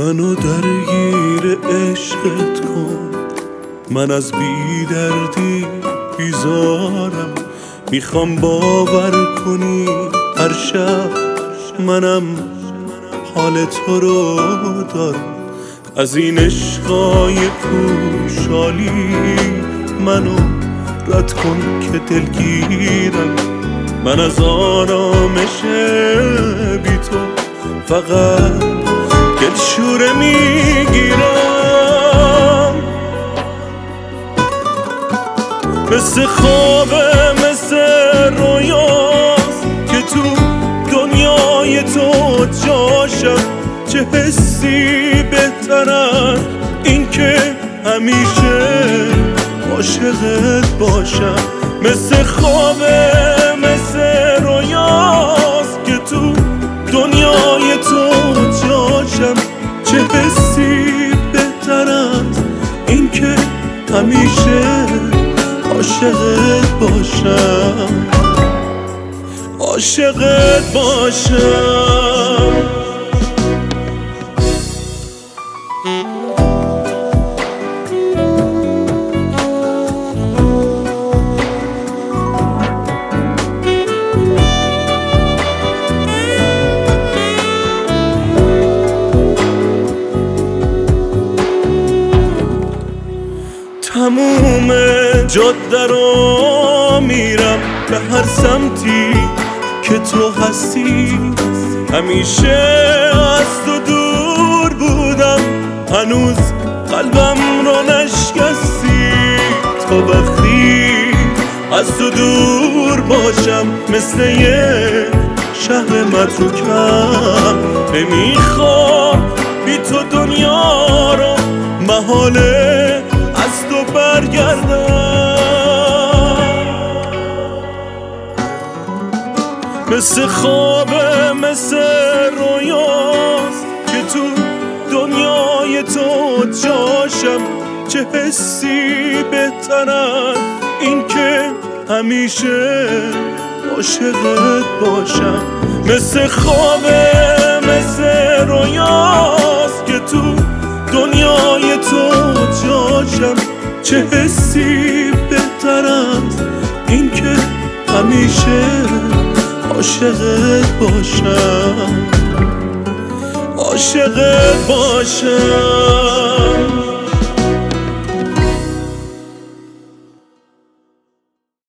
منو درگیر عشقت کن، من از بی دردی بیزارم. میخوام باور کنی هر شب منم حال تو رو دارم. از این عشقای پوشالی منو رد کن که دلگیرم. من از آرامش بی تو فقط دلشوره میگیرم. مثل خوابه، مثل رویاست که تو دنیای تو جاشم. چه حسی بهترن این که همیشه عاشقت باشم. مثل خوابه، مثل رویاست که تو دنیای تو جاشم. چه حسی بهترن این که همیشه عاشقت باشم، عاشقت باشم. تموم جاده رو میرم به هر سمتی که تو هستی. همیشه از تو دور بودم، هنوز قلبم رو نشکستی. تا وقتی از تو دور باشم مثل یه شهر متروکم. نمیخوام بی تو دنیا رو محاله از تو برگردم. مثل خوابه، مثل رویاست که تو دنیای تو جاشم. چه حسی بهترن این که همیشه عاشقت باشم. مثل خوابه، مثل رویاست که تو دنیای تو جاشم. چه حسی بهترن این که همیشه عاشقت باشم، عاشقت باشم.